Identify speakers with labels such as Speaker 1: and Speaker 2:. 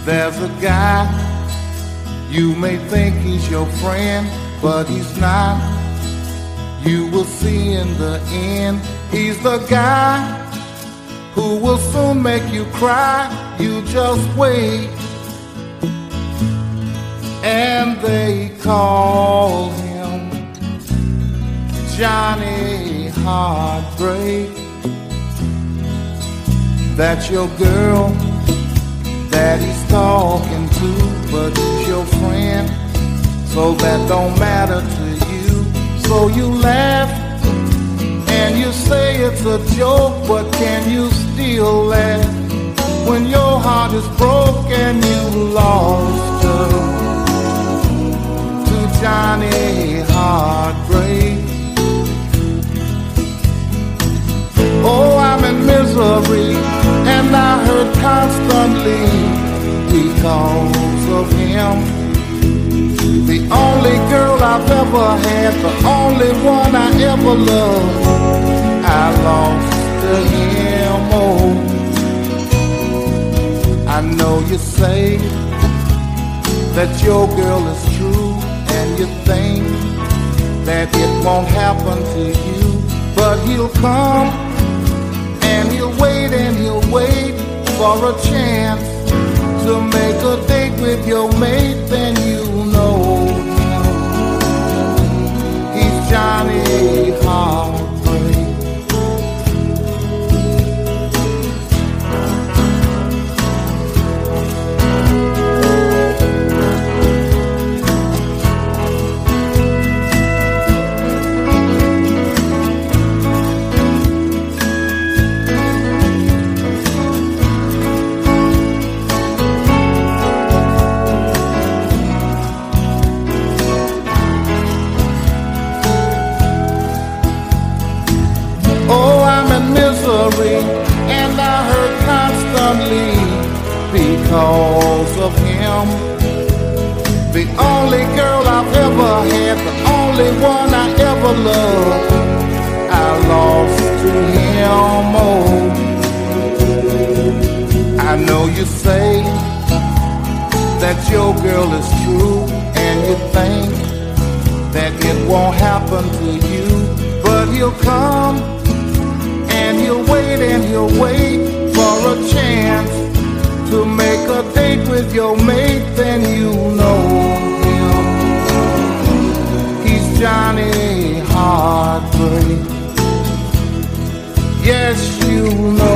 Speaker 1: There's a guy, you may think he's your friend, but he's not. You will see in the end, he's the guy who will soon make you cry. You just wait. And they call him Johnny Heartbreak. That's your girl that he's talking to, but he's your friend, so that don't matter to you. So you laugh and you say it's a joke, but can you still laugh when your heart is broke and you lost her to Johnny Heartbreak? Oh, I'm in misery, and I hurt constantly because of him. The only girl I've ever had, the only one I ever loved, I lost to him. Oh, I know you say that your girl is true, and you think that it won't happen to you, but he'll come and he'll wait and he'll wait for a chance to make a date with your mate. Then you know he's Johnny Heartbreak. And I hurt constantly because of him. The only girl I've ever had, the only one I ever loved, I lost to him. Oh, I know you say that your girl is true, and you think that it won't happen to you, but he'll come and he'll wait and he'll wait for a chance to make a date with your mate. Then you know him, he's Johnny Heartbreak. Yes, you know